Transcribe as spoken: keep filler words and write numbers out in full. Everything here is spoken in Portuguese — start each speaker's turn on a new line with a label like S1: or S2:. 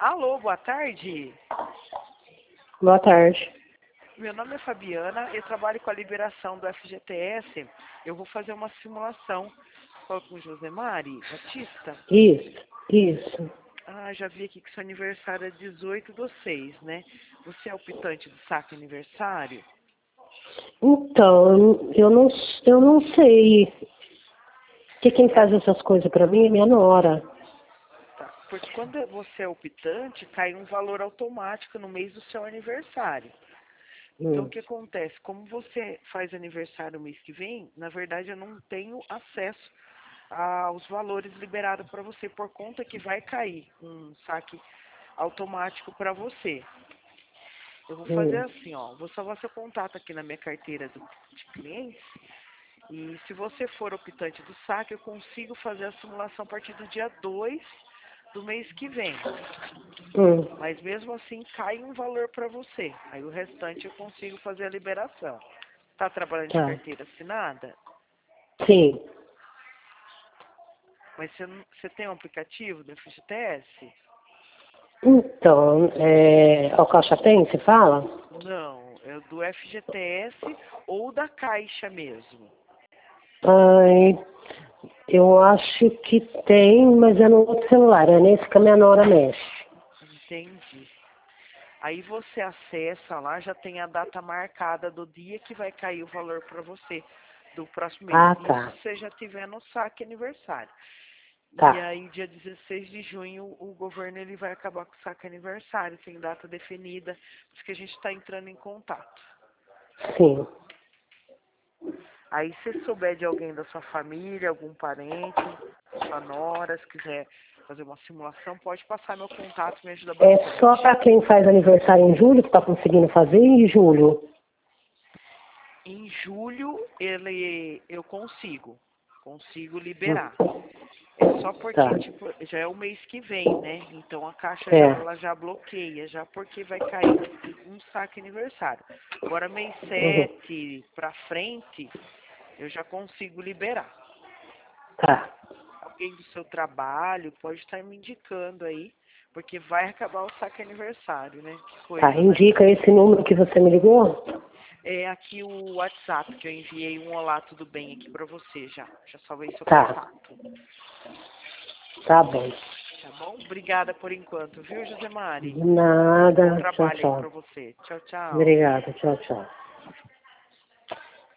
S1: Alô, boa tarde.
S2: Boa tarde.
S1: Meu nome é Fabiana, eu trabalho com a liberação do F G T S. Eu vou fazer uma simulação. Falo com o Josemari Batista.
S2: Isso, isso.
S1: Ah, já vi aqui que seu aniversário é dezoito do seis, né? Você é optante do saque aniversário?
S2: Então, eu não, eu não sei. Porque quem faz essas coisas pra mim é minha nora.
S1: Tá. Porque quando você é optante, cai um valor automático no mês do seu aniversário. Então,
S2: Hum,
S1: o que acontece? Como você faz aniversário mês que vem, na verdade eu não tenho acesso aos valores liberados para você, por conta que vai cair um saque automático para você. Eu vou fazer
S2: hum.
S1: assim, ó, vou salvar seu contato aqui na minha carteira do- de clientes, e se você for optante do saque, eu consigo fazer a simulação a partir do dia dois do mês que vem.
S2: Hum,
S1: Mas mesmo assim cai um valor para você. Aí o restante eu consigo fazer a liberação. Tá trabalhando de
S2: tá.
S1: carteira assinada?
S2: Sim.
S1: Mas você, não- você tem um aplicativo do F G T S?
S2: Então, é, o Caixa tem, você fala?
S1: Não, é o do F G T S ou da Caixa mesmo.
S2: Ai, eu acho que tem, mas é no outro celular. É nesse que a minha nora mexe.
S1: Entendi. Aí você acessa lá, já tem a data marcada do dia que vai cair o valor para você do próximo mês.
S2: Ah,
S1: Isso
S2: tá.
S1: se você já tiver no saque aniversário. E
S2: Tá.
S1: aí, dia dezesseis de junho, o governo ele vai acabar com o saque aniversário, tem data definida, por isso que a gente está entrando em contato.
S2: Sim.
S1: Aí, se souber de alguém da sua família, algum parente, sua nora, se quiser fazer uma simulação, pode passar meu contato, me ajuda
S2: É só
S1: bastante.
S2: pra quem faz aniversário em julho que tá conseguindo fazer em julho.
S1: Em julho, ele, eu consigo, consigo
S2: Hum,
S1: liberar. É só
S2: tá.
S1: porque, tipo, já é o mês que vem, né? Então a caixa já,
S2: É.
S1: ela já bloqueia, já porque vai cair um saque aniversário. Agora mês
S2: Uhum.
S1: sete pra frente, eu já consigo liberar.
S2: Tá.
S1: Alguém do seu trabalho pode estar me indicando aí, porque vai acabar o saque aniversário, né? Que
S2: Tá.
S1: coisa, né?
S2: Indica esse número que você me ligou?
S1: É aqui o WhatsApp que eu enviei um olá, tudo bem aqui pra você já. Já salvei seu
S2: Tá.
S1: contato.
S2: Tá bom.
S1: Tá bom? Obrigada por enquanto, viu, Josemari?
S2: De
S1: Bom
S2: nada. Tchau,
S1: trabalho aí
S2: tchau.
S1: pra você. Tchau, tchau.
S2: Obrigada. Tchau, tchau.